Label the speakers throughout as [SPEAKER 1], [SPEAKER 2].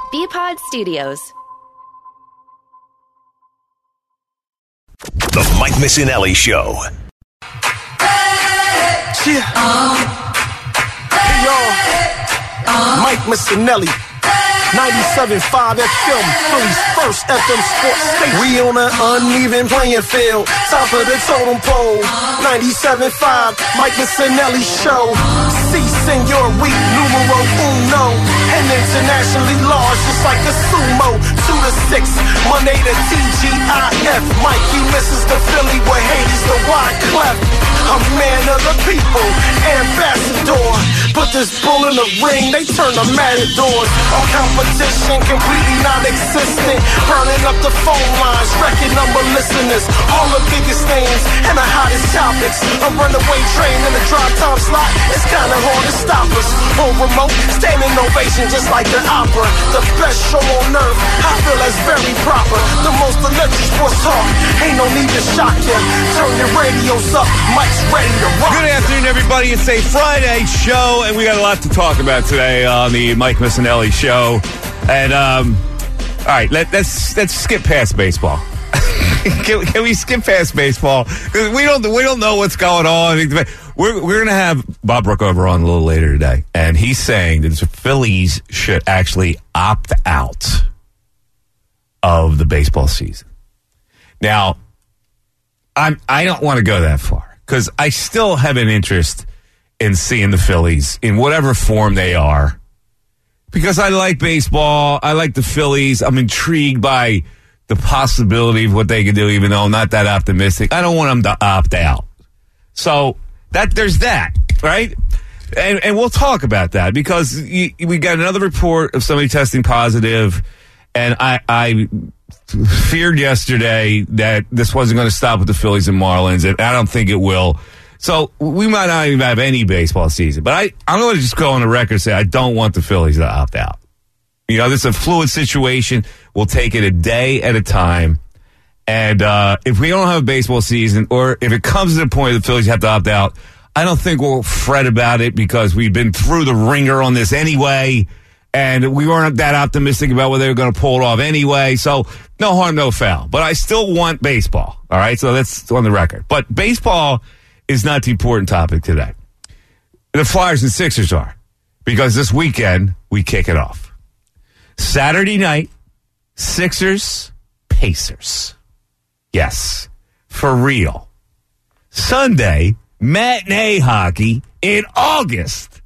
[SPEAKER 1] BPod Studios.
[SPEAKER 2] The Mike Missinelli Show.
[SPEAKER 3] Yeah. Hey, y'all. Mike Missinelli. 97.5 FM, Philly's first FM sports station. We on an uneven playing field, top of the totem pole. 97.5, Mike Missinelli Show. Si, senor, we numero uno. And internationally large, just like the sumo. 2 to 6, Monday to TGIF. Mikey misses the Philly with Hades, the Wyclef. I'm man of the people, ambassador. Put this bull in the ring, they turn the matadors. All competition completely non-existent. Burning up the phone lines, record number listeners. All the biggest names and the hottest topics. A runaway train in the drive time slot. It's kinda hard to stop us. On remote, standing ovation just like the opera. The best show on earth, I feel that's very proper. The most electric sports talk, ain't no need to shock you. Turn your radios up, Mike's ready to rock.
[SPEAKER 4] Good afternoon, everybody. It's a Friday show, and we got a lot to talk about today on the Mike Missinelli Show. And all right, let's skip past baseball. Can we skip past baseball? Because we don't know what's going on. We're going to have Bob Brookover on a little later today, and he's saying that the Phillies should actually opt out of the baseball season. Now, I don't want to go that far because I still have an interest in seeing the Phillies in whatever form they are. Because I like baseball, I like the Phillies. I'm intrigued by the possibility of what they can do, even though I'm not that optimistic. I don't want them to opt out. So there's that, right? And we'll talk about that because we got another report of somebody testing positive, and I feared yesterday that this wasn't going to stop with the Phillies and Marlins, and I don't think it will. So we might not even have any baseball season. But I'm going to just go on the record and say I don't want the Phillies to opt out. You know, this is a fluid situation. We'll take it a day at a time. And if we don't have a baseball season, or if it comes to the point the Phillies have to opt out, I don't think we'll fret about it because we've been through the ringer on this anyway. And we weren't that optimistic about whether they were going to pull it off anyway. So no harm, no foul. But I still want baseball. All right? So that's on the record. But baseball is not the important topic today. The Flyers and Sixers are, because this weekend we kick it off. Saturday night, Sixers, Pacers. Yes, for real. Sunday, matinee hockey in August.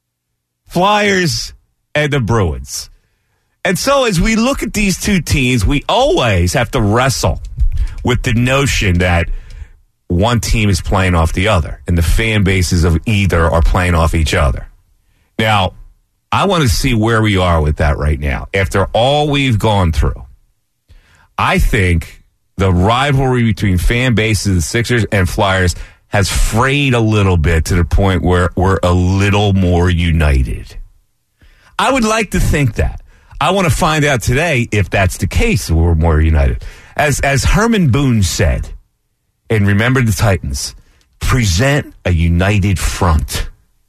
[SPEAKER 4] Flyers and the Bruins. And so as we look at these two teams, we always have to wrestle with the notion that one team is playing off the other, and the fan bases of either are playing off each other. Now, I want to see where we are with that right now. After all we've gone through, I think the rivalry between fan bases of the Sixers and Flyers has frayed a little bit to the point where we're a little more united. I would like to think that. I want to find out today if that's the case, we're more united. As Herman Boone said, and remember the Titans, present a united front,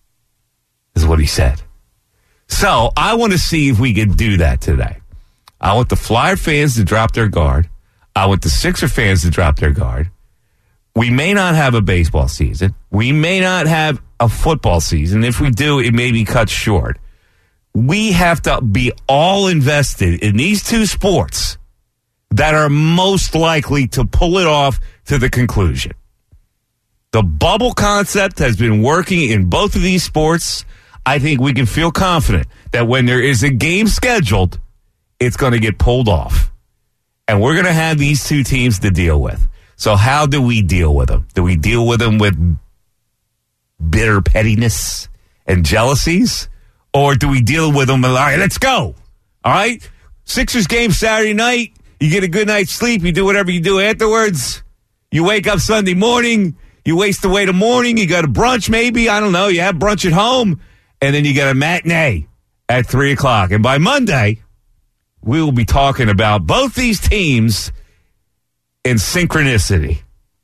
[SPEAKER 4] is what he said. So I want to see if we can do that today. I want the Flyer fans to drop their guard. I want the Sixer fans to drop their guard. We may not have a baseball season. We may not have a football season. If we do, it may be cut short. We have to be all invested in these two sports that are most likely to pull it off to the conclusion. The bubble concept has been working in both of these sports. I think we can feel confident that when there is a game scheduled, it's going to get pulled off. And we're going to have these two teams to deal with. So how do we deal with them? Do we deal with them with bitter pettiness and jealousies? Or do we deal with them with, all right, let's go. All right? Sixers game Saturday night. You get a good night's sleep. You do whatever you do afterwards. You wake up Sunday morning. You waste away the morning. You got a brunch maybe. I don't know. You have brunch at home. And then you got a matinee at 3 o'clock. And by Monday, we will be talking about both these teams in synchronicity.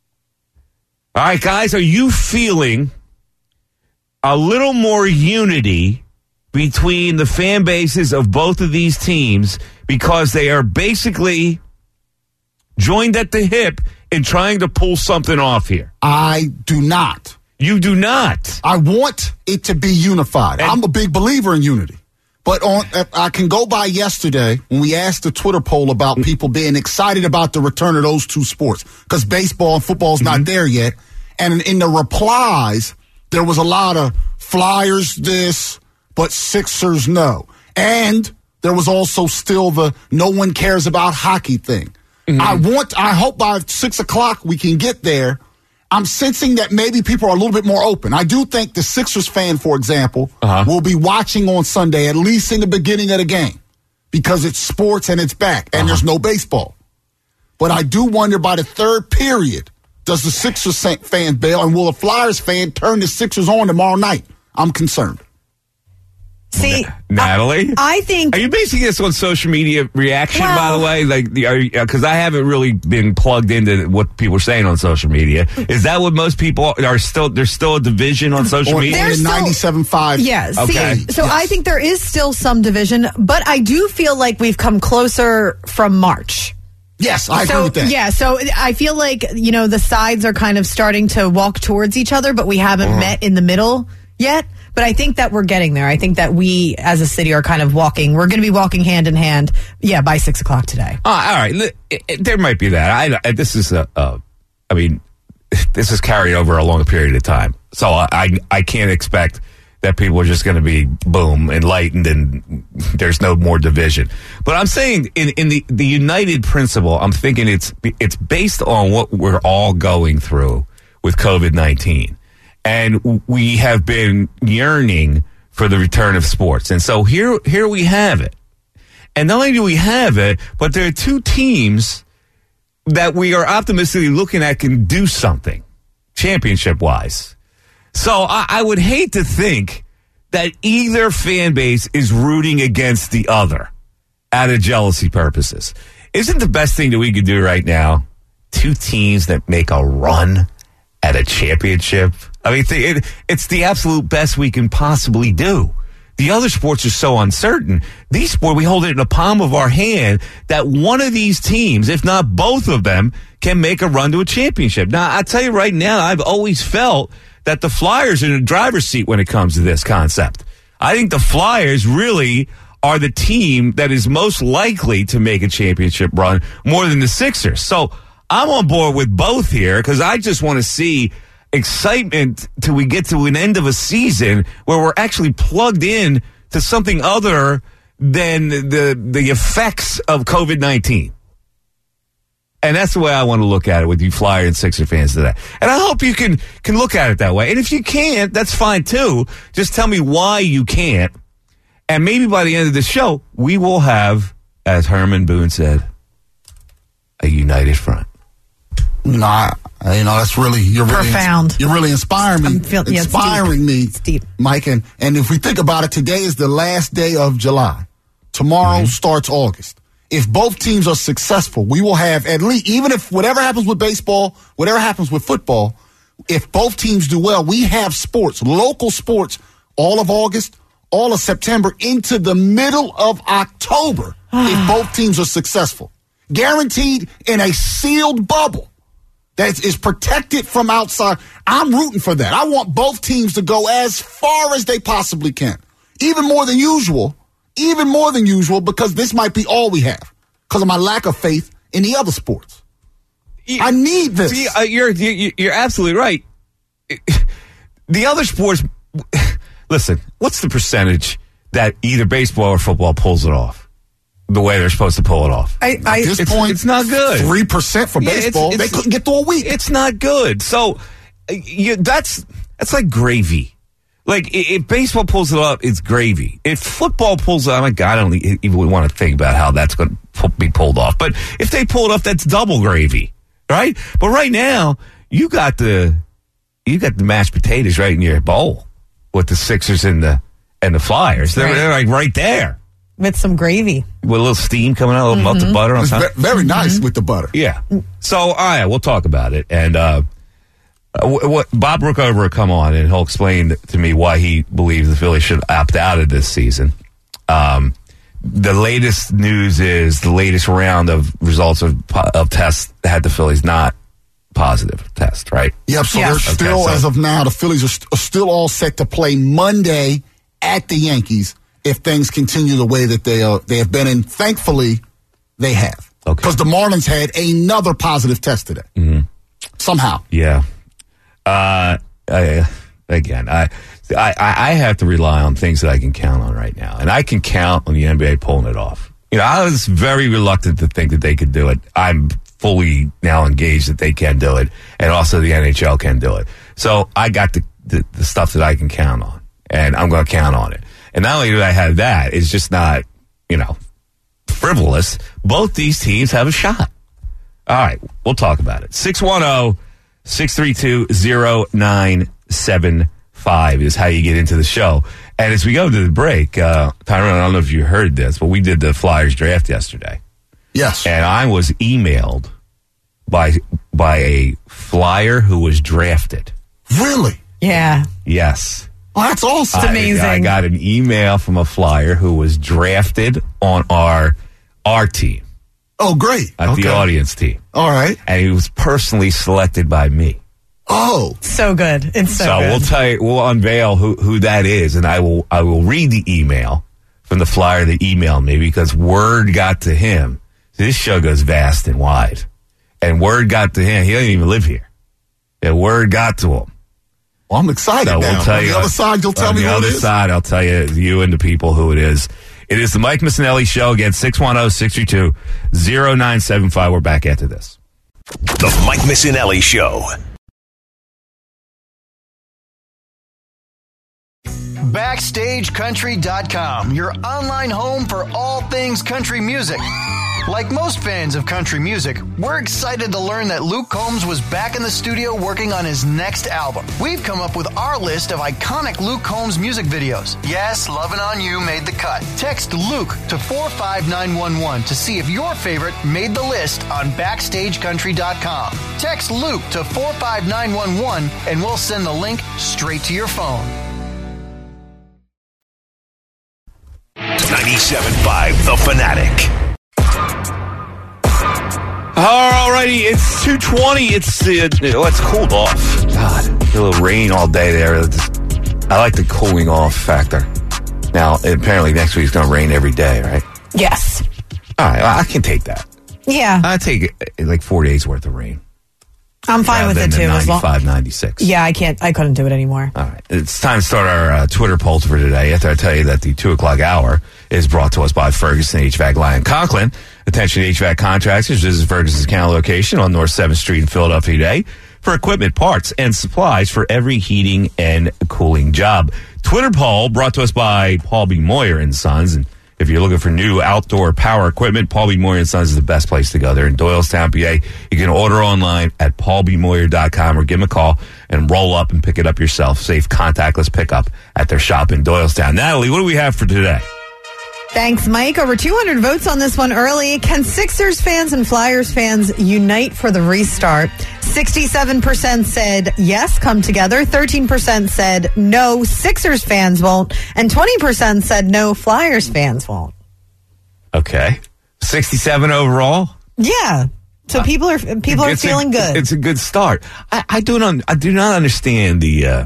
[SPEAKER 4] All right, guys, are you feeling a little more unity between the fan bases of both of these teams because they are basically joined at the hip in trying to pull something off here?
[SPEAKER 1] I do not.
[SPEAKER 4] You do not.
[SPEAKER 1] I want it to be unified. I'm a big believer in unity. But I can go by yesterday when we asked the Twitter poll about people being excited about the return of those two sports because baseball and football is not there yet. And in the replies, there was a lot of Flyers this, but Sixers no. And there was also still the no one cares about hockey thing. I hope by 6 o'clock we can get there. I'm sensing that maybe people are a little bit more open. I do think the Sixers fan, for example, will be watching on Sunday, at least in the beginning of the game, because it's sports and it's back, and there's no baseball. But I do wonder by the third period, does the Sixers fan bail, and will a Flyers fan turn the Sixers on tomorrow night? I'm concerned.
[SPEAKER 5] See,
[SPEAKER 4] Natalie,
[SPEAKER 5] I think.
[SPEAKER 4] Are you basing this on social media reaction? By the way, like, because I haven't really been plugged into what people are saying on social media. Is that what most people are still? There's still a division on social media.
[SPEAKER 1] There's 97.5.
[SPEAKER 5] Yes.
[SPEAKER 4] Okay.
[SPEAKER 5] So I think there is still some division, but I do feel like we've come closer from March.
[SPEAKER 1] Yes, I agree with that.
[SPEAKER 5] Yeah, so I feel like, the sides are kind of starting to walk towards each other, but we haven't met in the middle yet. But I think that we're getting there. I think that we, as a city, are kind of walking. We're going to be walking hand in hand, by 6 o'clock today.
[SPEAKER 4] All right. There might be that. This is this is carried over a long period of time. So I can't expect that people are just going to be, boom, enlightened and there's no more division. But I'm saying in the united principle, I'm thinking it's based on what we're all going through with COVID-19. And we have been yearning for the return of sports. And so here we have it. And not only do we have it, but there are two teams that we are optimistically looking at can do something championship-wise. So I would hate to think that either fan base is rooting against the other out of jealousy purposes. Isn't the best thing that we could do right now two teams that make a run at a championship? I mean, it's the absolute best we can possibly do. The other sports are so uncertain. These sports, we hold it in the palm of our hand that one of these teams, if not both of them, can make a run to a championship. Now, I tell you right now, I've always felt that the Flyers are in the driver's seat when it comes to this concept. I think the Flyers really are the team that is most likely to make a championship run more than the Sixers. So I'm on board with both here because I just want to see excitement till we get to an end of a season where we're actually plugged in to something other than the effects of COVID-19. And that's the way I want to look at it with you Flyer and Sixer fans today. And I hope you can look at it that way. And if you can't, that's fine too. Just tell me why you can't. And maybe by the end of the show, we will have, as Herman Boone said, a united front.
[SPEAKER 1] That's really
[SPEAKER 5] profound.
[SPEAKER 1] You're really inspiring me. Inspiring me,
[SPEAKER 5] it's deep.
[SPEAKER 1] Mike. And if we think about it, today is the last day of July. Tomorrow starts August. If both teams are successful, we will have at least, even if whatever happens with baseball, whatever happens with football, if both teams do well, we have sports, local sports, all of August, all of September, into the middle of October, if both teams are successful. Guaranteed in a sealed bubble that is protected from outside. I'm rooting for that. I want both teams to go as far as they possibly can. Even more than usual, because this might be all we have because of my lack of faith in the other sports. I need this.
[SPEAKER 4] See, you're absolutely right. The other sports, listen, what's the percentage that either baseball or football pulls it off the way they're supposed to pull it off?
[SPEAKER 1] At this point,
[SPEAKER 4] it's not good.
[SPEAKER 1] 3% for baseball. They couldn't get through a week.
[SPEAKER 4] It's not good. So that's like gravy. Like, if baseball pulls it up, it's gravy. If football pulls it up, I don't even want to think about how that's going to be pulled off. But if they pull it off, that's double gravy, right? But right now, you got the mashed potatoes right in your bowl with the Sixers and the Flyers. They're like right there.
[SPEAKER 5] With some gravy.
[SPEAKER 4] With a little steam coming out, a little melted butter on top.
[SPEAKER 1] Very nice with the butter.
[SPEAKER 4] Yeah. So, all right, we'll talk about it. And What Bob Rookover will come on and he'll explain to me why he believes the Phillies should opt out of this season. The latest news is the latest round of results of tests had the Phillies not positive test, right?
[SPEAKER 1] Yep, so they're still, as of now, the Phillies are still all set to play Monday at the Yankees if things continue the way that they have been, and thankfully they have. Okay. Because the Marlins had another positive test today. Mm-hmm. Somehow.
[SPEAKER 4] Yeah. Again, I have to rely on things that I can count on right now. And I can count on the NBA pulling it off. I was very reluctant to think that they could do it. I'm fully now engaged that they can do it. And also the NHL can do it. So I got the stuff that I can count on. And I'm going to count on it. And not only do I have that, it's just not, frivolous. Both these teams have a shot. All right, we'll talk about it. 610-632-0975 is how you get into the show. And as we go to the break, Tyrone, I don't know if you heard this, but we did the Flyers draft yesterday.
[SPEAKER 1] Yes.
[SPEAKER 4] And I was emailed by a Flyer who was drafted.
[SPEAKER 1] Really?
[SPEAKER 5] Yeah.
[SPEAKER 4] Yes.
[SPEAKER 1] Oh, that's awesome.
[SPEAKER 5] It's amazing.
[SPEAKER 4] I got an email from a Flyer who was drafted on our team.
[SPEAKER 1] Oh, great.
[SPEAKER 4] At the audience team.
[SPEAKER 1] All right.
[SPEAKER 4] And he was personally selected by me.
[SPEAKER 1] Oh.
[SPEAKER 5] So good. It's so good.
[SPEAKER 4] We'll tell you, we'll unveil who that is, and I will read the email from the Flyer that emailed me because word got to him. This show goes vast and wide. And word got to him. He doesn't even live here. And word got to him.
[SPEAKER 1] Well, I'm excited now.
[SPEAKER 4] We'll tell you,
[SPEAKER 1] on the other side, you'll tell me who it is?
[SPEAKER 4] On the other side, I'll tell you and the people who it is. It is the Mike Missinelli Show. Again, 610-632-0975. We're back after this.
[SPEAKER 2] The Mike Missinelli Show.
[SPEAKER 6] BackstageCountry.com, your online home for all things country music. Like most fans of country music, we're excited to learn that Luke Combs was back in the studio working on his next album. We've come up with our list of iconic Luke Combs music videos. Yes, Lovin' On You made the cut. Text Luke to 45911 to see if your favorite made the list on BackstageCountry.com. Text Luke to 45911 and we'll send the link straight to your phone.
[SPEAKER 2] 97.5 The Fanatic.
[SPEAKER 4] Alrighty, it's 2:20. It's cooled off. God, a little rain all day there. I like the cooling off factor. Now, apparently next week's going to rain every day, right?
[SPEAKER 5] Yes.
[SPEAKER 4] All right, I can take that.
[SPEAKER 5] Yeah.
[SPEAKER 4] I take like 4 days worth of rain.
[SPEAKER 5] I'm fine with it too.
[SPEAKER 4] 95, 96.
[SPEAKER 5] Yeah, I couldn't do it anymore.
[SPEAKER 4] All right. It's time to start our Twitter polls for today. After I tell you that the 2 o'clock hour is brought to us by Ferguson HVAC Lyon Conklin. Attention HVAC contractors, visit Ferguson's County location on North 7th Street in Philadelphia today for equipment, parts, and supplies for every heating and cooling job. Twitter poll brought to us by Paul B. Moyer & Sons. And if you're looking for new outdoor power equipment, Paul B. Moyer & Sons is the best place to go. They're in Doylestown, PA. You can order online at paulbmoyer.com or give them a call and roll up and pick it up yourself. Safe, contactless pickup at their shop in Doylestown. Natalie, what do we have for today?
[SPEAKER 5] Thanks, Mike. Over 200 votes on this one early. Can Sixers fans and Flyers fans unite for the restart? 67% said yes, come together. 13% said no, Sixers fans won't. And 20% said no, Flyers fans won't.
[SPEAKER 4] Okay. 67 overall?
[SPEAKER 5] Yeah. So people are feeling good.
[SPEAKER 4] It's a good start. I do not understand the...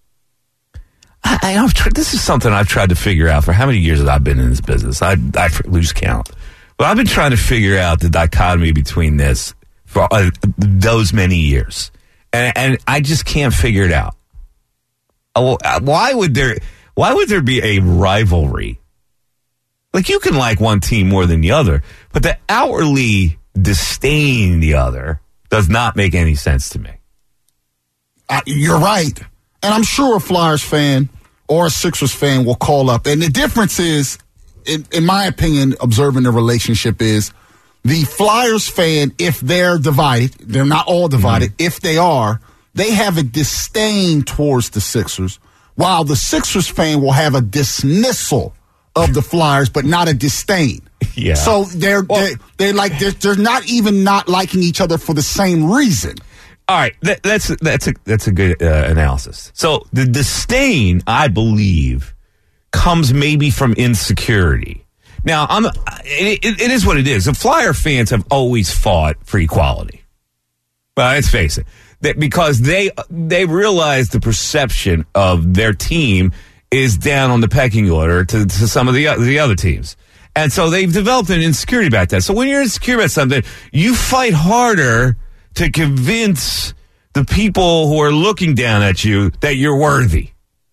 [SPEAKER 4] this is something I've tried to figure out for how many years have I been in this business. I lose count. But I've been trying to figure out the dichotomy between this for those many years. And I just can't figure it out. Why would there be a rivalry? Like, you can like one team more than the other, but to outwardly disdain the other does not make any sense to me.
[SPEAKER 1] You're right. And I'm sure a Flyers fan or a Sixers fan will call up. And the difference is, in my opinion, observing the relationship is the Flyers fan, if they're divided, they're not all divided, if they are, they have a disdain towards the Sixers, while the Sixers fan will have a dismissal of the Flyers, but not a disdain.
[SPEAKER 4] Yeah.
[SPEAKER 1] So they're not even not liking each other for the same reason.
[SPEAKER 4] All right, that's a good analysis. So the disdain, I believe, comes maybe from insecurity. Now, it is what it is. The Flyer fans have always fought for equality. Well, let's face it, because they realize the perception of their team is down on the pecking order to some of the other teams. And so they've developed an insecurity about that. So when you're insecure about something, you fight harder to convince the people who are looking down at you that you're worthy.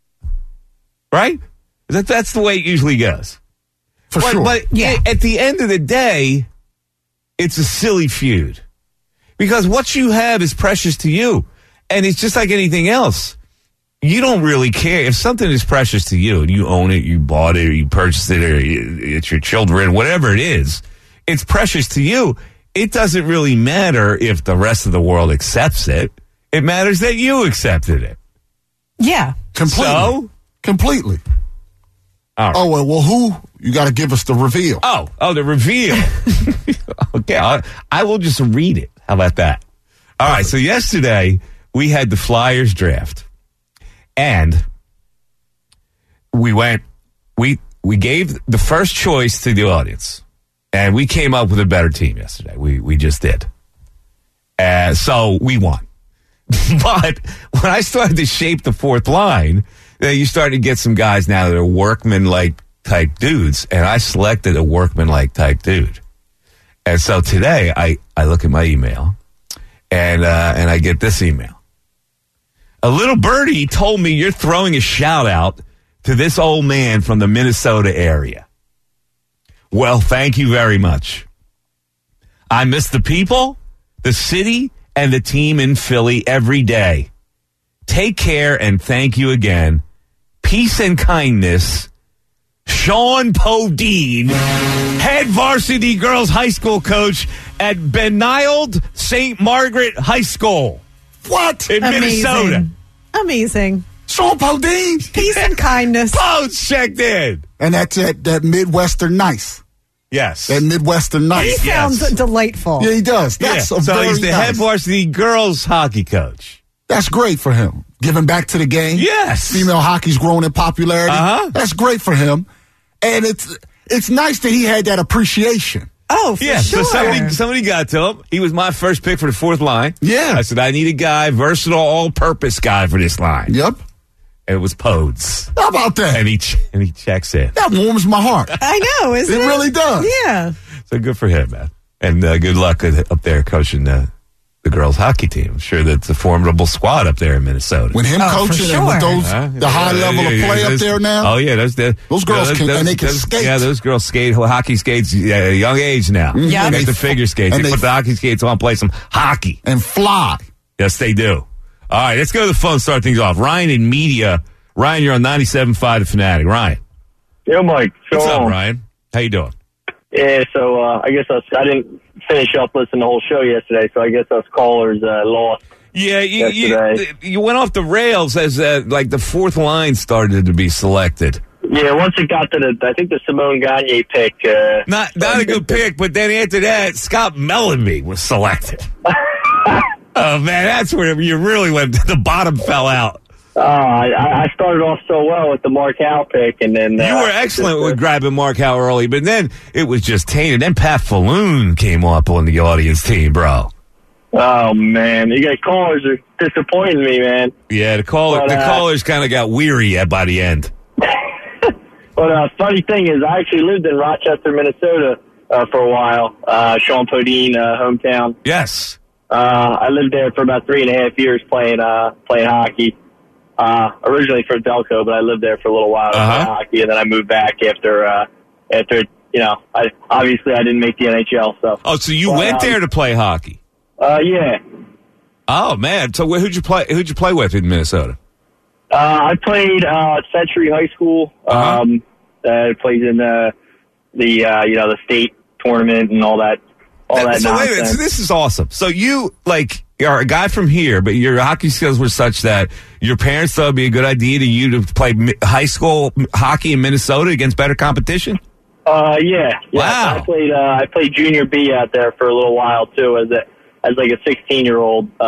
[SPEAKER 4] Right? That's the way it usually goes.
[SPEAKER 1] For sure.
[SPEAKER 4] But at the end of the day, it's a silly feud. Because what you have is precious to you. And it's just like anything else. You don't really care. If something is precious to you and you own it, you bought it, or you purchased it, or it's your children, whatever it is, it's precious to you. It doesn't really matter if the rest of the world accepts it. It matters that you accepted it.
[SPEAKER 5] Yeah.
[SPEAKER 1] Completely.
[SPEAKER 4] All right.
[SPEAKER 1] Oh, well, who? You got to give us the reveal.
[SPEAKER 4] Oh, the reveal. Okay, I will just read it. How about that? All right, so yesterday we had the Flyers draft. And we gave the first choice to the audience. And we came up with a better team yesterday. We just did. So we won. But when I started to shape the fourth line, you started to get some guys now that are workman-like type dudes. And I selected a workman-like type dude. And so today I look at my email and I get this email. A little birdie told me you're throwing a shout out to this old man from the Minnesota area. Well, thank you very much. I miss the people, the city, and the team in Philly every day. Take care and thank you again. Peace and kindness. Sean Podine, head varsity girls high school coach at Benilde St. Margaret High School.
[SPEAKER 1] What?
[SPEAKER 4] In Minnesota.
[SPEAKER 5] Amazing.
[SPEAKER 1] Sean Podine.
[SPEAKER 5] Peace and kindness.
[SPEAKER 4] Podes checked in.
[SPEAKER 1] And that's that Midwestern nice.
[SPEAKER 4] Yes.
[SPEAKER 1] That Midwestern
[SPEAKER 5] He
[SPEAKER 1] nice.
[SPEAKER 5] sounds delightful.
[SPEAKER 1] Yeah, he does. That's
[SPEAKER 4] So
[SPEAKER 1] very
[SPEAKER 4] he's the
[SPEAKER 1] nice.
[SPEAKER 4] head varsity girls hockey coach.
[SPEAKER 1] That's great for him. Giving back to the game.
[SPEAKER 4] Yes.
[SPEAKER 1] Female hockey's growing in popularity.
[SPEAKER 4] Uh-huh.
[SPEAKER 1] That's great for him. And it's nice that he had that appreciation.
[SPEAKER 5] Oh, for
[SPEAKER 4] Yeah,
[SPEAKER 5] sure.
[SPEAKER 4] so somebody got to him. He was my first pick for the fourth line.
[SPEAKER 1] Yeah.
[SPEAKER 4] I said, I need a guy, versatile, all-purpose guy for this line.
[SPEAKER 1] Yep.
[SPEAKER 4] And it was Podes.
[SPEAKER 1] How about that?
[SPEAKER 4] And he checks in.
[SPEAKER 1] That warms my heart.
[SPEAKER 5] I know, isn't it?
[SPEAKER 1] It really does.
[SPEAKER 5] Yeah.
[SPEAKER 4] So good for him, man. And good luck up there coaching the girls hockey team. I'm sure that's a formidable squad up there in Minnesota.
[SPEAKER 1] With him coaching
[SPEAKER 5] for
[SPEAKER 1] and with
[SPEAKER 5] sure.
[SPEAKER 1] those the high level of play up there now.
[SPEAKER 4] Oh yeah, those
[SPEAKER 1] girls can and they can skate.
[SPEAKER 4] Yeah, those girls skate hockey skates at a young age now.
[SPEAKER 5] Yeah.
[SPEAKER 4] They the figure skates.
[SPEAKER 1] and
[SPEAKER 4] They
[SPEAKER 1] they-
[SPEAKER 4] put the hockey skates on, play some hockey.
[SPEAKER 1] And fly.
[SPEAKER 4] Yes, they do. All right, let's go to the phone. Start things off. Ryan in media. Ryan, you're on 97.5 The Fanatic. Ryan,
[SPEAKER 7] Yeah, Mike.
[SPEAKER 4] what's up, Ryan? How you doing?
[SPEAKER 7] Yeah, so I guess I didn't finish up listening to the whole show yesterday, so I guess us callers lost.
[SPEAKER 4] Yeah,
[SPEAKER 7] Yesterday.
[SPEAKER 4] you went off the rails as like the fourth line started to be selected.
[SPEAKER 7] Yeah, once it got to I think the Simone Gagne pick.
[SPEAKER 4] Not a good pick, but then after that, Scott Mellanby was selected. Oh man, that's where you really went. The bottom fell out.
[SPEAKER 7] I started off so well with the Mark Howe pick, and then
[SPEAKER 4] You were excellent with grabbing Mark Howe early, but then it was just tainted. Then Pat Falloon came up on the audience team, bro.
[SPEAKER 7] Oh man, you guys callers are disappointing me, man.
[SPEAKER 4] Yeah, the
[SPEAKER 7] But,
[SPEAKER 4] callers kind of got weary by the end.
[SPEAKER 7] But funny thing is, I actually lived in Rochester, Minnesota for a while. Sean Podine, hometown.
[SPEAKER 4] Yes.
[SPEAKER 7] I lived there for about 3.5 years playing hockey. Originally for Delco, but I lived there for a little while playing hockey, and then I moved back after I didn't make the NHL. So
[SPEAKER 4] You went there to play hockey?
[SPEAKER 7] Yeah.
[SPEAKER 4] Oh man! So who'd you play? Who'd you play with in Minnesota?
[SPEAKER 7] I played Century High School. Played in the state tournament and all that.
[SPEAKER 4] So
[SPEAKER 7] nonsense.
[SPEAKER 4] wait a minute. So this is awesome. So you are a guy from here, but your hockey skills were such that your parents thought it'd be a good idea to you to play high school hockey in Minnesota against better competition.
[SPEAKER 7] Yeah.
[SPEAKER 4] Wow.
[SPEAKER 7] I played junior B out there for a little while too, as like a 16-year-old.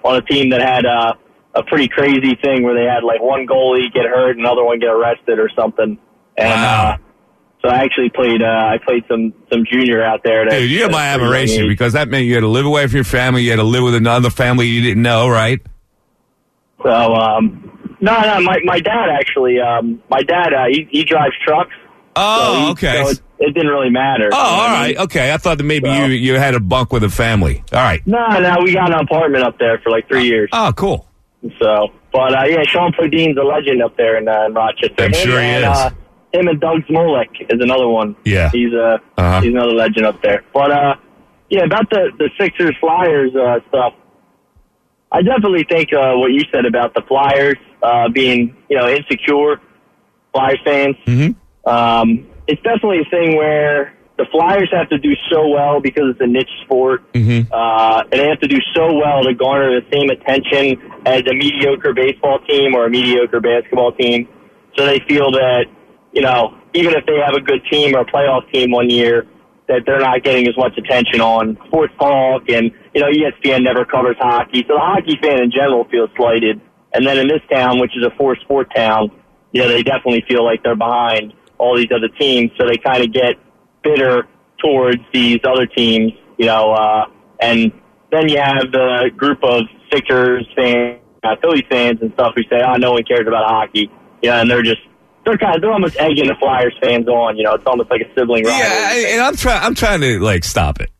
[SPEAKER 7] on a team that had a pretty crazy thing where they had like one goalie get hurt, another one get arrested or something. And
[SPEAKER 4] Wow.
[SPEAKER 7] so I actually played. I played some junior out there.
[SPEAKER 4] Dude, you have my admiration because that meant you had to live away from your family. You had to live with another family you didn't know, right?
[SPEAKER 7] So no, my dad actually. My dad he drives trucks.
[SPEAKER 4] Oh,
[SPEAKER 7] so
[SPEAKER 4] okay.
[SPEAKER 7] So it didn't really matter.
[SPEAKER 4] Oh, all right. Okay. I thought that maybe you had a bunk with a family. All right.
[SPEAKER 7] No, we got an apartment up there for like 3 years.
[SPEAKER 4] Oh, cool.
[SPEAKER 7] So, but yeah, Sean Podine's a legend up there in Rochester.
[SPEAKER 4] I'm sure he is.
[SPEAKER 7] Him and Doug Smolik is another one.
[SPEAKER 4] Yeah.
[SPEAKER 7] He's another legend up there. But yeah, about the Sixers Flyers stuff. I definitely think what you said about the Flyers being insecure Flyers fans.
[SPEAKER 4] Mm-hmm.
[SPEAKER 7] It's definitely a thing where the Flyers have to do so well because it's a niche sport.
[SPEAKER 4] Mm-hmm.
[SPEAKER 7] And they have to do so well to garner the same attention as a mediocre baseball team or a mediocre basketball team. So they feel that, even if they have a good team or a playoff team one year, that they're not getting as much attention on sports talk. And, ESPN never covers hockey. So the hockey fan in general feels slighted. And then in this town, which is a four-sport town, they definitely feel like they're behind all these other teams, so they kind of get bitter towards these other teams, and then you have the group of Sixers fans, Philly fans and stuff who say, no one cares about hockey, and they're almost egging the Flyers fans on, it's almost like a sibling rivalry.
[SPEAKER 4] Yeah, and I'm trying to stop it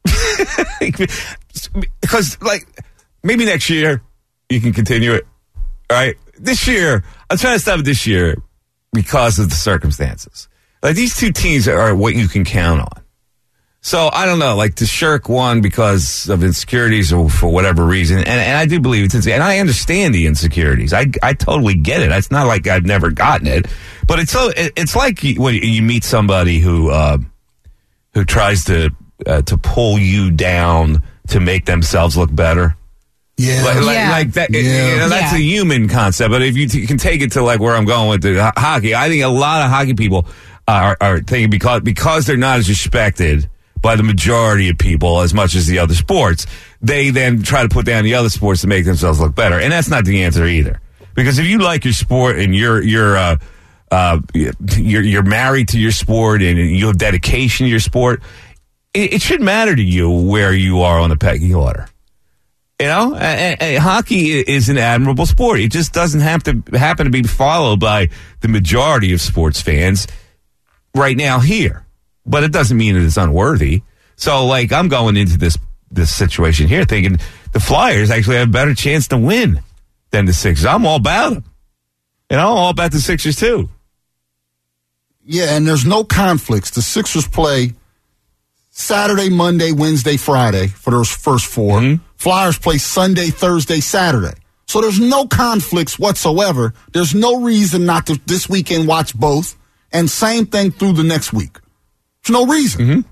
[SPEAKER 4] because maybe next year you can continue it, right? This year, I'm trying to stop it this year because of the circumstances. These two teams are what you can count on. So, I don't know, to shirk one because of insecurities or for whatever reason, and I do believe it's, and I understand the insecurities. I totally get it. It's not like I've never gotten it, but it's like when you meet somebody who tries to pull you down to make themselves look better.
[SPEAKER 1] Yeah.
[SPEAKER 4] Like that.
[SPEAKER 1] Yeah.
[SPEAKER 4] That's a human concept, but if you can take it to where I'm going with the hockey, I think a lot of hockey people are thinking because they're not as respected by the majority of people as much as the other sports, they then try to put down the other sports to make themselves look better. And that's not the answer either. Because if you like your sport and you're married to your sport and you have dedication to your sport, it should matter to you where you are on the pecking order. And hockey is an admirable sport. It just doesn't happen to be followed by the majority of sports fans right now here. But it doesn't mean that it's unworthy. So, I'm going into this situation here thinking the Flyers actually have a better chance to win than the Sixers. I'm all about them. All about the Sixers, too.
[SPEAKER 1] Yeah, and there's no conflicts. The Sixers play Saturday, Monday, Wednesday, Friday for those first four. Mm-hmm. Flyers play Sunday, Thursday, Saturday. So there's no conflicts whatsoever. There's no reason not to this weekend watch both. And same thing through the next week. There's no reason.
[SPEAKER 4] Mm-hmm.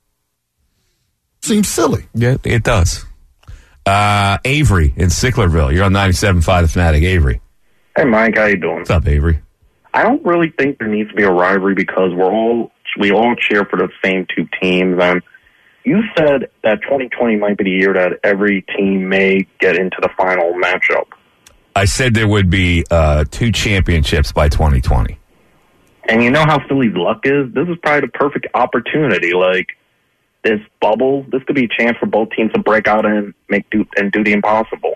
[SPEAKER 1] Seems silly.
[SPEAKER 4] Yeah, it does. Avery in Sicklerville. You're on 97.5 The Fanatic. Avery.
[SPEAKER 8] Hey, Mike. How you doing?
[SPEAKER 4] What's up, Avery?
[SPEAKER 8] I don't really think there needs to be a rivalry because we all cheer for the same two teams. And you said that 2020 might be the year that every team may get into the final matchup.
[SPEAKER 4] I said there would be 2 championships by 2020.
[SPEAKER 8] And you know how Philly's luck is? This is probably the perfect opportunity. This bubble, this could be a chance for both teams to break out and do the impossible.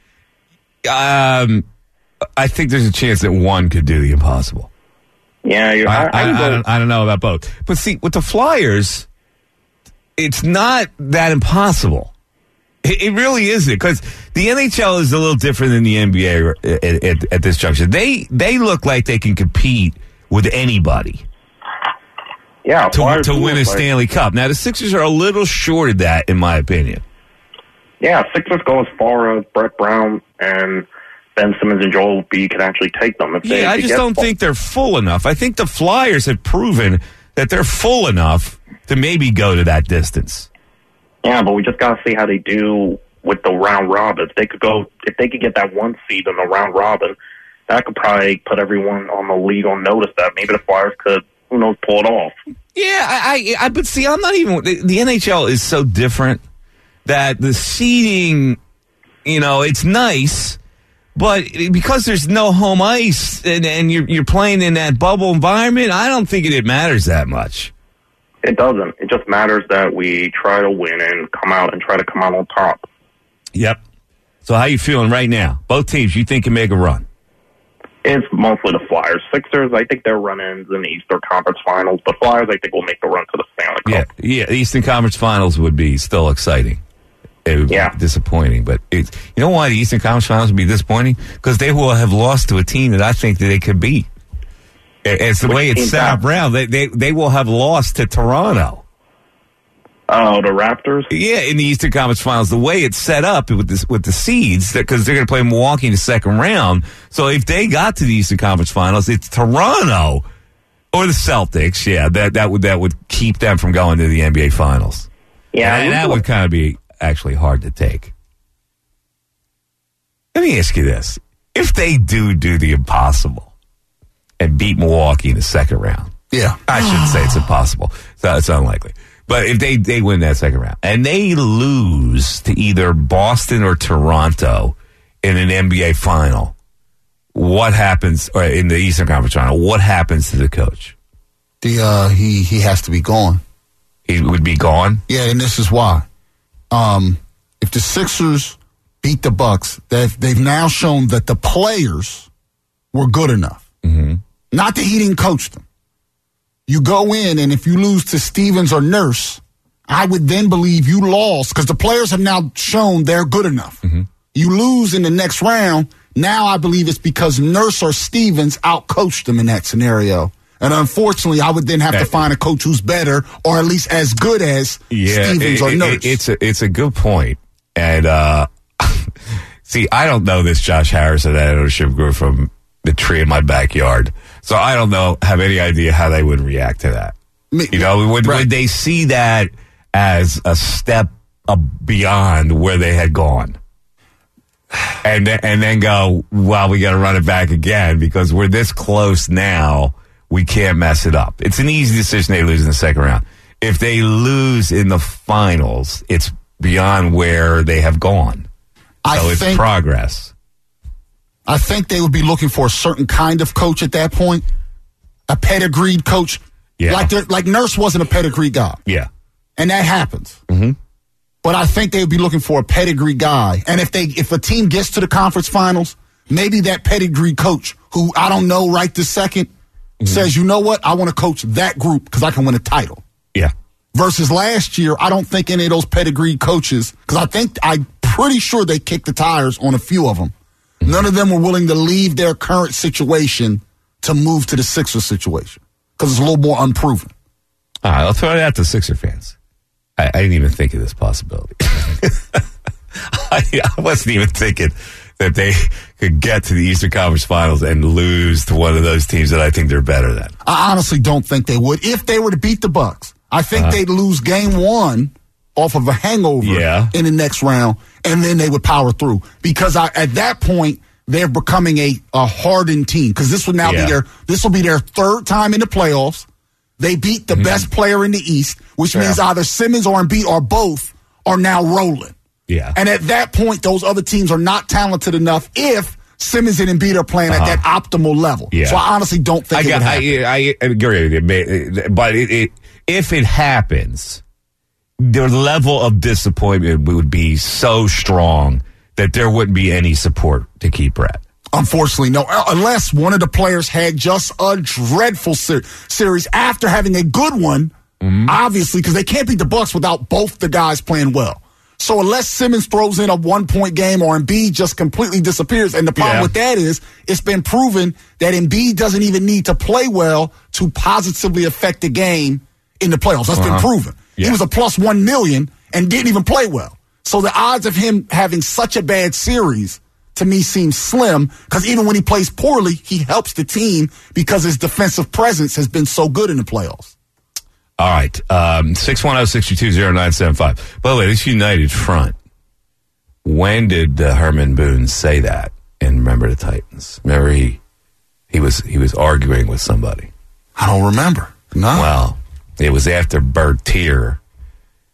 [SPEAKER 4] I think there's a chance that one could do the impossible.
[SPEAKER 8] Yeah,
[SPEAKER 4] I don't know about both. But see, with the Flyers, it's not that impossible. It really isn't, because the NHL is a little different than the NBA at this juncture. They look like they can compete with anybody.
[SPEAKER 8] Yeah,
[SPEAKER 4] to win a Stanley Cup. Now, the Sixers are a little short of that, in my opinion.
[SPEAKER 8] Yeah, Sixers go as far as Brett Brown and Ben Simmons and Joel Embiid can actually take them.
[SPEAKER 4] I just don't think they're full enough. I think the Flyers have proven that they're full enough to maybe go to that distance.
[SPEAKER 8] Yeah, but we just got to see how they do with the round robin. If they could get that 1 seed in the round robin, that could probably put everyone on the league on notice that maybe the Flyers could, who knows, pull it off.
[SPEAKER 4] Yeah, but see, I'm not even. The NHL is so different that the seeding, it's nice, but because there's no home ice and you're playing in that bubble environment, I don't think it matters that much.
[SPEAKER 8] It doesn't. It just matters that we try to win and come out on top.
[SPEAKER 4] Yep. So how you feeling right now? Both teams, you think can make a run?
[SPEAKER 8] It's mostly the Flyers. Sixers, I think they're run-ins in the Eastern Conference Finals, but Flyers, I think, will make the run to the Stanley Cup.
[SPEAKER 4] Yeah, the Eastern Conference Finals would be still exciting. It would be disappointing, but you know why the Eastern Conference Finals would be disappointing? Because they will have lost to a team that I think that they could beat. It's the way it's set up around. They will have lost to Toronto.
[SPEAKER 8] Oh, the Raptors?
[SPEAKER 4] Yeah, in the Eastern Conference Finals, the way it's set up with the seeds, because they're going to play Milwaukee in the second round. So if they got to the Eastern Conference Finals, it's Toronto or the Celtics. Yeah, that would keep them from going to the NBA Finals.
[SPEAKER 8] Yeah,
[SPEAKER 4] and that would kind of be actually hard to take. Let me ask you this: if they do the impossible and beat Milwaukee in the second round, I shouldn't say it's impossible. So it's unlikely. But if they win that second round and they lose to either Boston or Toronto in an NBA final, what happens, or in the Eastern Conference final, what happens to the coach?
[SPEAKER 1] He has to be gone.
[SPEAKER 4] He would be gone?
[SPEAKER 1] Yeah, and this is why. If the Sixers beat the Bucks, they've now shown that the players were good enough.
[SPEAKER 4] Mm-hmm.
[SPEAKER 1] Not that he didn't coach them. You go in, and if you lose to Stevens or Nurse, I would then believe you lost because the players have now shown they're good enough.
[SPEAKER 4] Mm-hmm.
[SPEAKER 1] You lose in the next round, now I believe it's because Nurse or Stevens outcoached them in that scenario. And unfortunately, I would then have to find a coach who's better or at least as good as Stevens or Nurse.
[SPEAKER 4] It's a good point. And see, I don't know this Josh Harrison ownership group from the tree in my backyard. So I don't have any idea how they would react to that. Would they see that as a step beyond where they had gone? And then go, well, we got to run it back again because we're this close now, we can't mess it up. It's an easy decision they lose in the second round. If they lose in the finals, it's beyond where they have gone. So it's progress.
[SPEAKER 1] I think they would be looking for a certain kind of coach at that point, a pedigreed coach.
[SPEAKER 4] Yeah.
[SPEAKER 1] Like Nurse wasn't a pedigree guy.
[SPEAKER 4] Yeah.
[SPEAKER 1] And that happens.
[SPEAKER 4] Mm-hmm.
[SPEAKER 1] But I think they would be looking for a pedigree guy. And if a team gets to the conference finals, maybe that pedigree coach, who I don't know right this second, says, you know what, I want to coach that group because I can win a title.
[SPEAKER 4] Yeah.
[SPEAKER 1] Versus last year, I don't think any of those pedigree coaches, because I'm pretty sure they kicked the tires on a few of them. None of them were willing to leave their current situation to move to the Sixers situation because it's a little more unproven.
[SPEAKER 4] All right, I'll throw it out to Sixer fans. I didn't even think of this possibility. I wasn't even thinking that they could get to the Eastern Conference Finals and lose to one of those teams that I think they're better than.
[SPEAKER 1] I honestly don't think they would. If they were to beat the Bucks, I think they'd lose game one off of a hangover in the next round, and then they would power through. Because at that point, they're becoming a hardened team. Because this will now be their third time in the playoffs. They beat the best player in the East, which means either Simmons or Embiid or both are now rolling.
[SPEAKER 4] Yeah.
[SPEAKER 1] And at that point, those other teams are not talented enough if Simmons and Embiid are playing at that optimal level.
[SPEAKER 4] Yeah.
[SPEAKER 1] So I honestly don't think it would happen.
[SPEAKER 4] I agree with you. But if it happens, the level of disappointment would be so strong that there wouldn't be any support to keep Brett.
[SPEAKER 1] Unfortunately, no. Unless one of the players had just a dreadful series after having a good one, obviously, because they can't beat the Bucks without both the guys playing well. So unless Simmons throws in a 1-point game or Embiid just completely disappears, and the problem with that is it's been proven that Embiid doesn't even need to play well to positively affect the game in the playoffs. That's been proven. Yeah. He was a plus 1 million and didn't even play well. So the odds of him having such a bad series to me seems slim because even when he plays poorly, he helps the team because his defensive presence has been so good in the playoffs.
[SPEAKER 4] All right. 610-622-0975. By the way, this United front, when did Herman Boone say that in Remember the Titans? Remember he was arguing with somebody.
[SPEAKER 1] I don't remember. No.
[SPEAKER 4] Well, it was after Bertier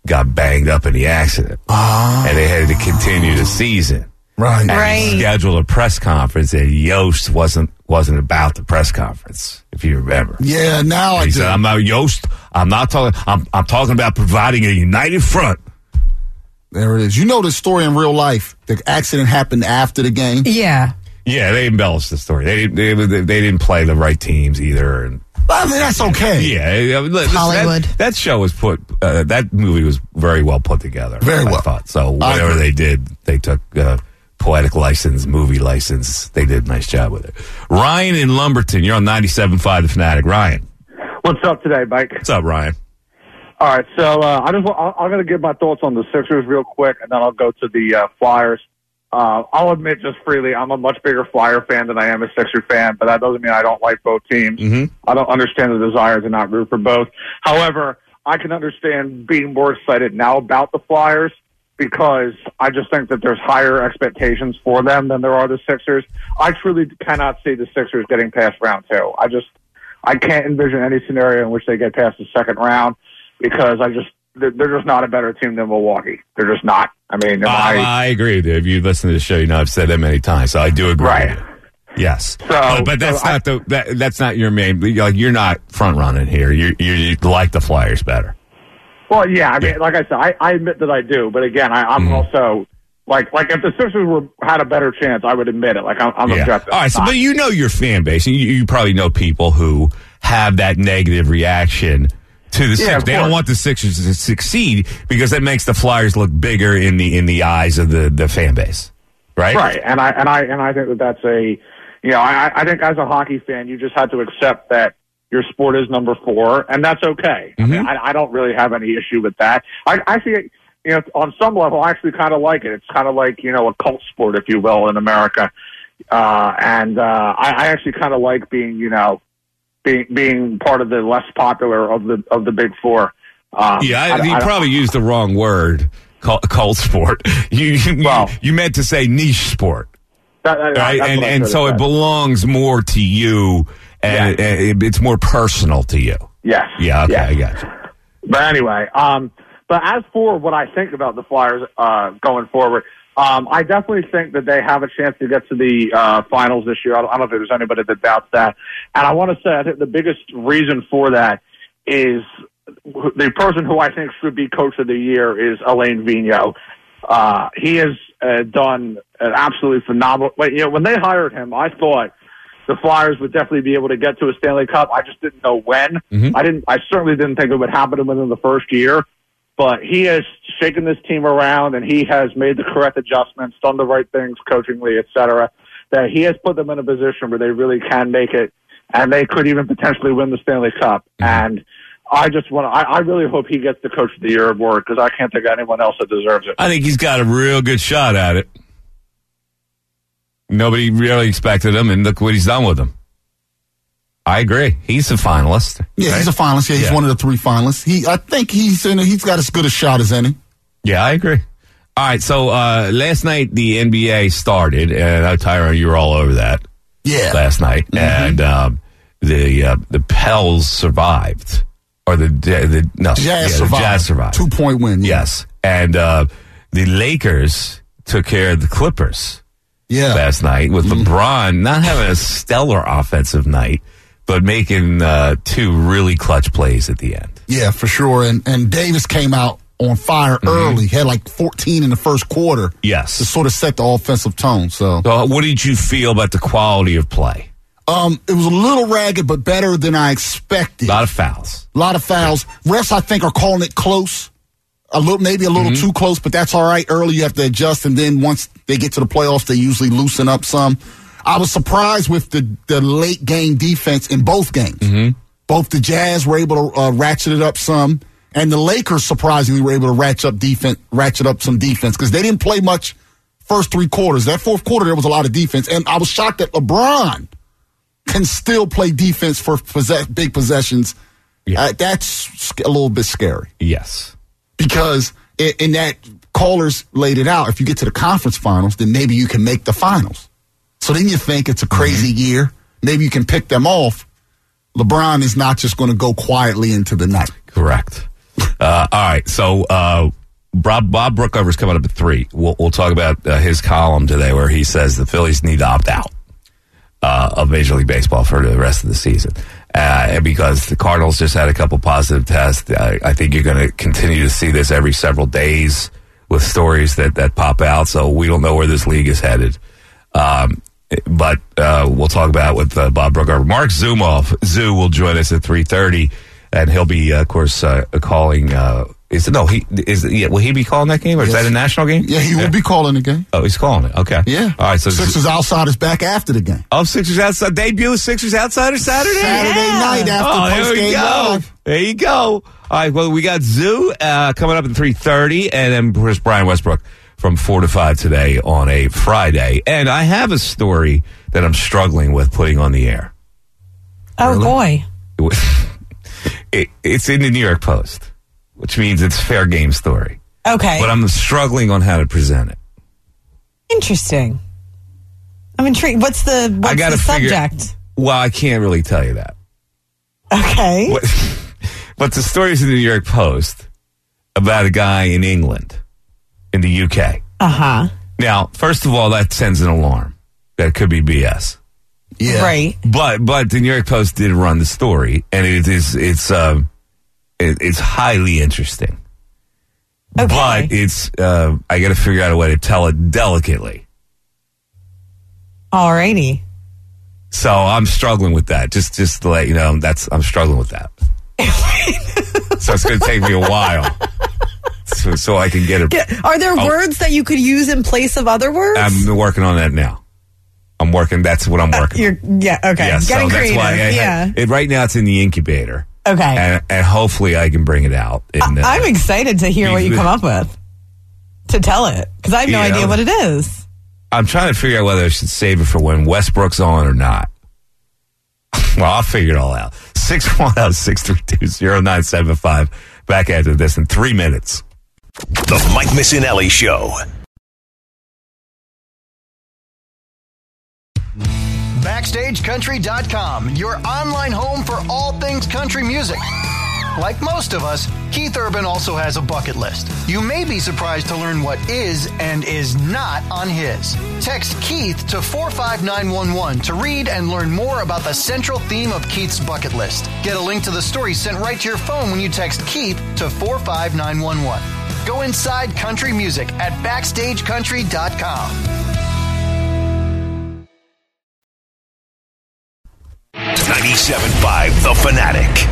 [SPEAKER 4] got banged up in the accident. And they had to continue the season.
[SPEAKER 1] Right.
[SPEAKER 4] And he scheduled a press conference, and Yost wasn't about the press conference, if you remember.
[SPEAKER 1] Yeah, now
[SPEAKER 4] He said, I'm not Yost. I'm not talking. I'm talking about providing a united front.
[SPEAKER 1] There it is. You know this story in real life. The accident happened after the game.
[SPEAKER 5] Yeah.
[SPEAKER 4] Yeah, they embellished the story. They didn't play the right teams either. And
[SPEAKER 1] I mean, that's okay.
[SPEAKER 4] yeah, listen,
[SPEAKER 5] Hollywood.
[SPEAKER 4] That show was that movie was very well put together.
[SPEAKER 1] Very well.
[SPEAKER 4] I thought. So whatever they did, they took poetic license, movie license. They did a nice job with it. Ryan in Lumberton, you're on 97.5 The Fanatic. Ryan.
[SPEAKER 9] What's up today, Mike?
[SPEAKER 4] What's up, Ryan?
[SPEAKER 9] All right, so I'm going to give my thoughts on the Sixers real quick, and then I'll go to the Flyers. I'll admit just freely, I'm a much bigger Flyer fan than I am a Sixer fan, but that doesn't mean I don't like both teams.
[SPEAKER 4] Mm-hmm.
[SPEAKER 9] I don't understand the desire to not root for both. However, I can understand being more excited now about the Flyers because I just think that there's higher expectations for them than there are the Sixers. I truly cannot see the Sixers getting past round two. I can't envision any scenario in which they get past the second round because they're just not a better team than Milwaukee. They're just not. I mean,
[SPEAKER 4] I agree with you. If you listen to the show, you know I've said that many times, so I do agree.
[SPEAKER 9] Right.
[SPEAKER 4] With you. Yes. But that's not your main. Like, you're not front running here. You like the Flyers better.
[SPEAKER 9] Well, yeah. I mean, like I said, I admit that I do, but again, I'm also like if the Sixers had a better chance, I would admit it. Like I'm objective.
[SPEAKER 4] All right. So, but you know your fan base, and you probably know people who have that negative reaction to the Sixers. They don't want the Sixers to succeed because that makes the Flyers look bigger in the eyes of the fan base, right?
[SPEAKER 9] Right, and I think that's I think as a hockey fan, you just have to accept that your sport is number 4, and that's okay.
[SPEAKER 4] Mm-hmm.
[SPEAKER 9] I mean, I don't really have any issue with that. I actually, on some level, I actually kind of like it. It's kind of like a cult sport, if you will, in America, and I actually kind of like being being part of the less popular of the big 4.
[SPEAKER 4] You probably used the wrong word, cult sport. You meant to say niche sport, right? And so it belongs more to you, and it's more personal to you.
[SPEAKER 9] Yes.
[SPEAKER 4] Yeah. Okay,
[SPEAKER 9] yes.
[SPEAKER 4] I got you.
[SPEAKER 9] But anyway, but as for what I think about the Flyers going forward. I definitely think that they have a chance to get to the finals this year. I don't think there's anybody that doubts that. And I want to say I think the biggest reason for that is the person who I think should be Coach of the Year is Alain Vigneault. He has done an absolutely phenomenal. When they hired him, I thought the Flyers would definitely be able to get to a Stanley Cup. I just didn't know when.
[SPEAKER 4] Mm-hmm.
[SPEAKER 9] I certainly didn't think it would happen within the first year. But he has shaken this team around, and he has made the correct adjustments, done the right things coachingly, et cetera, that he has put them in a position where they really can make it, and they could even potentially win the Stanley Cup. Mm-hmm. And I really hope he gets the Coach of the Year award because I can't think of anyone else that deserves it.
[SPEAKER 4] I think he's got a real good shot at it. Nobody really expected him, and look what he's done with him. I agree. He's a finalist.
[SPEAKER 1] Yeah,
[SPEAKER 4] right?
[SPEAKER 1] He's a finalist. Yeah, he's one of the 3 finalists. I think he's got as good a shot as any.
[SPEAKER 4] Yeah, I agree. All right, so last night the NBA started, and Tyrone, you were all over that.
[SPEAKER 1] Yeah,
[SPEAKER 4] last night, and the Pels survived, or the Jazz survived.
[SPEAKER 1] 2-point win. Yeah.
[SPEAKER 4] Yes, and the Lakers took care of the Clippers.
[SPEAKER 1] Yeah,
[SPEAKER 4] last night with LeBron not having a stellar offensive night, but making 2 really clutch plays at the end.
[SPEAKER 1] Yeah, for sure. And Davis came out on fire early. Had like 14 in the first quarter.
[SPEAKER 4] Yes.
[SPEAKER 1] To sort of set the offensive tone. So
[SPEAKER 4] what did you feel about the quality of play?
[SPEAKER 1] It was a little ragged, but better than I expected.
[SPEAKER 4] A lot of fouls.
[SPEAKER 1] Refs, I think, are calling it close. Maybe a little too close, but that's all right. Early, you have to adjust, and then once they get to the playoffs, they usually loosen up some. I was surprised with the late game defense in both games. Mm-hmm. Both the Jazz were able to ratchet it up some, and the Lakers surprisingly were able to ratchet up some defense because they didn't play much first 3 quarters. That fourth quarter, there was a lot of defense, and I was shocked that LeBron can still play defense for big possessions. Yeah. That's a little bit scary.
[SPEAKER 4] Yes.
[SPEAKER 1] Because in that callers laid it out, if you get to the conference finals, then maybe you can make the finals. So then you think it's a crazy year. Maybe you can pick them off. LeBron is not just going to go quietly into the night.
[SPEAKER 4] Correct. All right, so Bob Brookover's coming up at 3. We'll talk about his column today where he says the Phillies need to opt out of Major League Baseball for the rest of the season. And because the Cardinals just had a couple positive tests, I think you're going to continue to see this every several days with stories that pop out. So we don't know where this league is headed. But we'll talk about it with Bob Brookover. Mark Zumoff, Zoo, will join us at 3:30, and he'll be, of course, calling. Will he be calling that game, or is that a national game?
[SPEAKER 1] Yeah, he will be calling the game.
[SPEAKER 4] Oh, he's calling it. Okay.
[SPEAKER 1] Yeah.
[SPEAKER 4] All right. So
[SPEAKER 1] Sixers Outsiders back after the game.
[SPEAKER 4] Oh, Sixers Outside debut of Sixers Outsiders Saturday
[SPEAKER 1] night after post-game live.
[SPEAKER 4] There you go. All right. Well, we got Zoo coming up at 3:30, and then Chris Brian Westbrook from 4 to 5 today on a Friday. And I have a story that I'm struggling with putting on the air.
[SPEAKER 5] Oh, boy.
[SPEAKER 4] It's in the New York Post, which means it's a fair game story.
[SPEAKER 5] Okay.
[SPEAKER 4] But I'm struggling on how to present it.
[SPEAKER 5] Interesting. I'm intrigued. What's the subject?
[SPEAKER 4] Well, I can't really tell you that.
[SPEAKER 5] Okay.
[SPEAKER 4] But the story is in the New York Post about a guy in England, in the UK.
[SPEAKER 5] Uh-huh.
[SPEAKER 4] Now, first of all, that sends an alarm. That could be BS.
[SPEAKER 1] Yeah.
[SPEAKER 5] Right.
[SPEAKER 4] But the New York Post did run the story, and it's highly interesting.
[SPEAKER 5] Okay.
[SPEAKER 4] But it's I got to figure out a way to tell it delicately.
[SPEAKER 5] Alrighty.
[SPEAKER 4] So I'm struggling with that. Just to let you know, I'm struggling with that. So it's going to take me a while, so I can get it.
[SPEAKER 5] Are there words that you could use in place of other words?
[SPEAKER 4] I'm working on that now. That's what I'm working on.
[SPEAKER 5] Okay.
[SPEAKER 4] Yeah,
[SPEAKER 5] Getting creative.
[SPEAKER 4] Right now it's in the incubator.
[SPEAKER 5] Okay.
[SPEAKER 4] And hopefully I can bring it out.
[SPEAKER 5] I'm excited to hear what you come up with to tell it, because I have no idea what it is. I'm
[SPEAKER 4] trying to figure out whether I should save it for when Westbrook's on or not. Well, I'll figure it all out. 610-632-0975. Back after this in 3 minutes.
[SPEAKER 2] The Mike Missinelli Show.
[SPEAKER 6] BackstageCountry.com, your online home for all things country music. Like most of us, Keith Urban also has a bucket list. You may be surprised to learn what is and is not on his. Text Keith to 45911 to read and learn more about the central theme of Keith's bucket list. Get a link to the story sent right to your phone when you text Keith to 45911. Go inside country music at BackstageCountry.com.
[SPEAKER 2] 97.5 The Fanatic.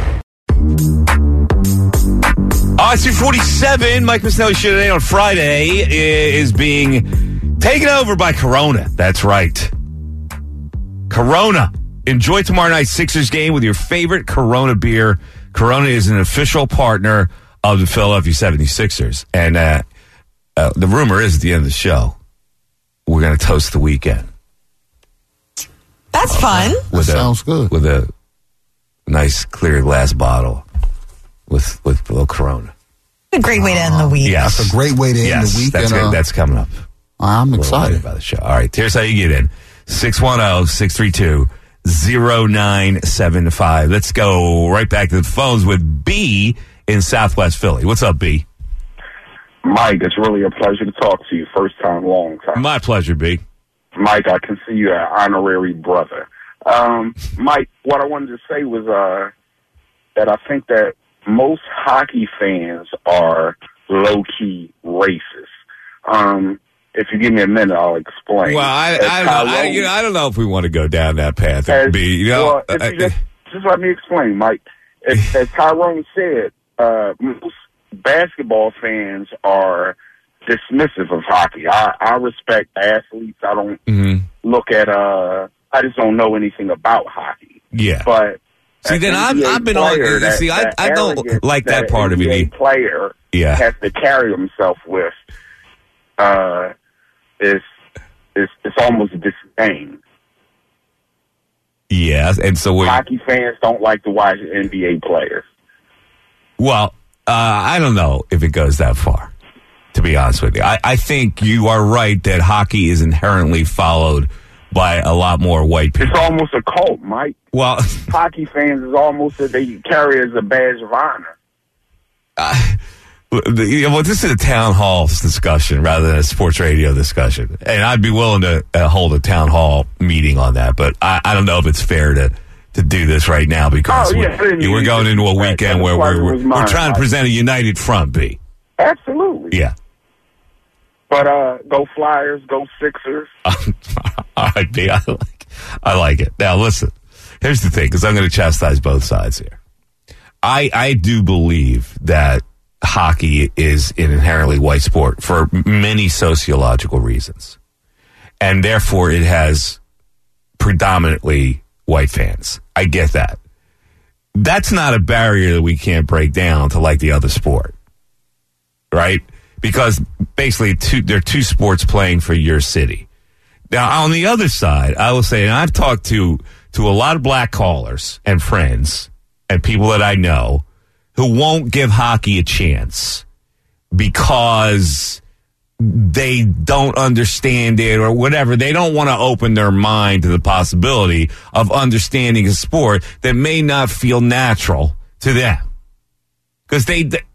[SPEAKER 4] It's 2:47. Mike Missinelli Show today on Friday is being taken over by Corona. That's right. Corona. Enjoy tomorrow night's Sixers game with your favorite Corona beer. Corona is an official partner of the Philadelphia 76ers. And the rumor is at the end of the show, we're going to toast the weekend.
[SPEAKER 5] That's fun.
[SPEAKER 1] Sounds good.
[SPEAKER 4] With a nice clear glass bottle with a little Corona.
[SPEAKER 5] A great way to end the week.
[SPEAKER 4] Yes.
[SPEAKER 1] That's a great way to end the week.
[SPEAKER 4] That's coming up.
[SPEAKER 1] I'm excited
[SPEAKER 4] about the show. All right, here's how you get in. 610-632-0975. Let's go right back to the phones with B in Southwest Philly. What's up, B?
[SPEAKER 10] Mike, it's really a pleasure to talk to you. First time, long time.
[SPEAKER 4] My pleasure, B.
[SPEAKER 10] Mike, I consider you an honorary brother. Mike, what I wanted to say was that I think that most hockey fans are low-key racist. If you give me a minute, I'll explain.
[SPEAKER 4] Well, I don't know if we want to go down that path.
[SPEAKER 10] Just let me explain, Mike. As Tyrone said, most basketball fans are dismissive of hockey. I respect athletes. I don't look at. I just don't know anything about hockey.
[SPEAKER 4] Yeah,
[SPEAKER 10] but
[SPEAKER 4] see, then I've been on. I don't like that part of it.
[SPEAKER 10] Player has to carry himself with. It's almost disdain.
[SPEAKER 4] Yeah, and so
[SPEAKER 10] hockey fans don't like to watch NBA players.
[SPEAKER 4] Well, I don't know if it goes that far, to be honest with you. I think you are right that hockey is inherently followed by a lot more white people.
[SPEAKER 10] It's almost a cult, Mike.
[SPEAKER 4] Well,
[SPEAKER 10] hockey fans is almost that they carry as a badge of honor.
[SPEAKER 4] this is a town hall discussion rather than a sports radio discussion. And I'd be willing to hold a town hall meeting on that, but I don't know if it's fair to do this right now because we're going into a weekend where we're trying to present a united front, B.
[SPEAKER 10] Absolutely.
[SPEAKER 4] Yeah.
[SPEAKER 10] But go Flyers, go Sixers.
[SPEAKER 4] All right, B, I like it. Now, listen, here's the thing, because I'm going to chastise both sides here. I do believe that hockey is an inherently white sport for many sociological reasons. And therefore, it has predominantly white fans. I get that. That's not a barrier that we can't break down to like the other sport. Right? Because basically, there are two sports playing for your city. Now, on the other side, I will say, and I've talked to a lot of black callers and friends and people that I know who won't give hockey a chance because they don't understand it or whatever. They don't want to open their mind to the possibility of understanding a sport that may not feel natural to them. Because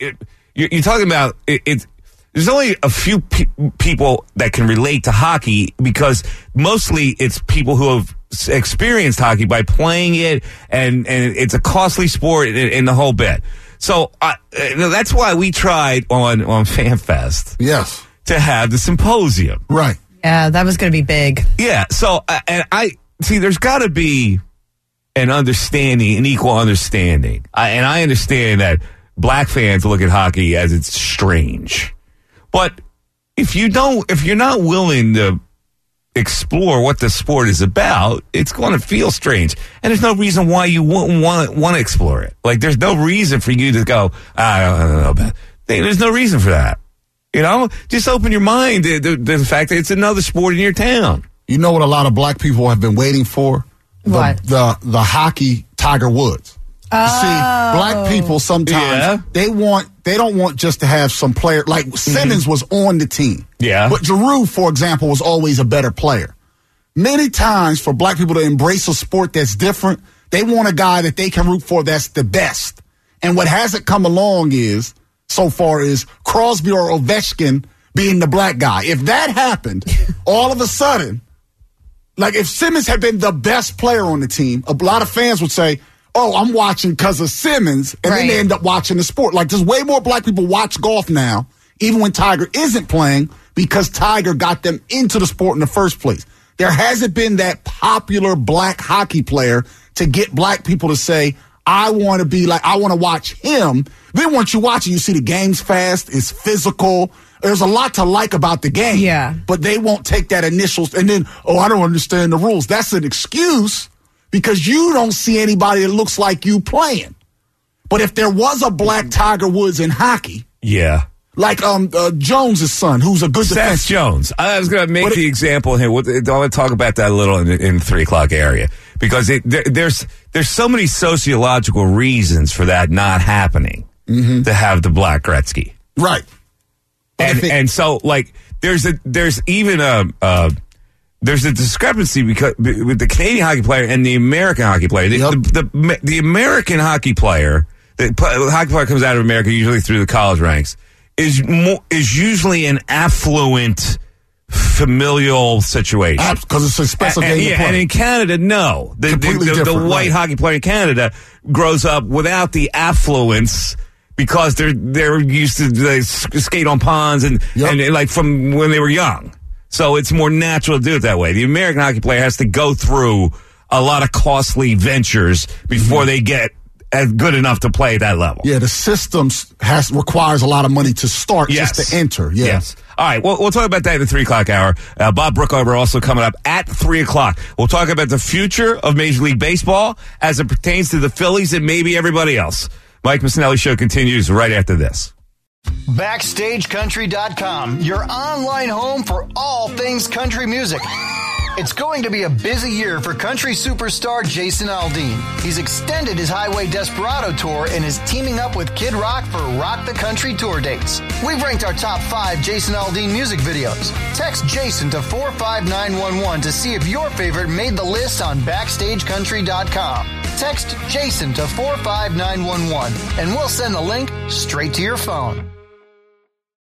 [SPEAKER 4] you're talking about there's only a few people that can relate to hockey because mostly it's people who have experienced hockey by playing it, and it's a costly sport in the whole bit. So that's why we tried on FanFest.
[SPEAKER 1] Yes.
[SPEAKER 4] To have the symposium.
[SPEAKER 1] Right.
[SPEAKER 5] Yeah, that was going to be big.
[SPEAKER 4] Yeah. So, and I see there's got to be an equal understanding. And I understand that black fans look at hockey as it's strange. But if you're not willing to explore what the sport is about, it's going to feel strange. And there's no reason why you wouldn't want to explore it. Like, there's no reason for you to go, I don't know about it. There's no reason for that. You know, just open your mind to the fact that it's another sport in your town.
[SPEAKER 1] You know what a lot of black people have been waiting for?
[SPEAKER 5] What?
[SPEAKER 1] The hockey Tiger Woods.
[SPEAKER 5] Oh.
[SPEAKER 1] You see, black people sometimes they don't want just to have some player like Simmons was on the team.
[SPEAKER 4] Yeah.
[SPEAKER 1] But Giroux, for example, was always a better player. Many times for black people to embrace a sport that's different, they want a guy that they can root for that's the best. And what hasn't come along so far is Crosby or Ovechkin being the black guy. If that happened, all of a sudden, like if Simmons had been the best player on the team, a lot of fans would say, oh, I'm watching because of Simmons, and then they end up watching the sport. Like, there's way more black people watch golf now, even when Tiger isn't playing, because Tiger got them into the sport in the first place. There hasn't been that popular black hockey player to get black people to say, I want to watch him. Then once you watch it, you see the game's fast, it's physical. There's a lot to like about the game.
[SPEAKER 5] Yeah.
[SPEAKER 1] But they won't take that initial, and then, I don't understand the rules. That's an excuse because you don't see anybody that looks like you playing. But if there was a black Tiger Woods in hockey.
[SPEAKER 4] Yeah.
[SPEAKER 1] Like Jones' son, who's a good defenseman.
[SPEAKER 4] Seth Jones. I was going to make the example here. I want to talk about that a little in the 3 o'clock area. Because there's so many sociological reasons for that not happening to have the black Gretzky.
[SPEAKER 1] Right.
[SPEAKER 4] And so, like, there's a discrepancy with the Canadian hockey player and the American hockey player. The American hockey player, the hockey player comes out of America usually through the college ranks, is usually an affluent, familial situation.
[SPEAKER 1] Because it's a special game to play.
[SPEAKER 4] And in Canada, no. The white hockey player in Canada grows up without the affluence because they're used to skate on ponds and like from when they were young. So it's more natural to do it that way. The American hockey player has to go through a lot of costly ventures before they get good enough to play at that level.
[SPEAKER 1] Yeah, the system requires a lot of money to start just to enter. Yes.
[SPEAKER 4] All right, we'll talk about that in the 3 o'clock hour. Bob Brookover also coming up at 3 o'clock. We'll talk about the future of Major League Baseball as it pertains to the Phillies and maybe everybody else. Mike Missinelli Show continues right after this.
[SPEAKER 6] BackstageCountry.com, your online home for all things country music. It's going to be a busy year for country superstar Jason Aldean. He's extended his Highway Desperado tour and is teaming up with Kid Rock for Rock the Country tour dates. We've ranked our top 5 Jason Aldean music videos. Text Jason to 45911 to see if your favorite made the list on BackstageCountry.com. Text Jason to 45911 and we'll send the link straight to your phone.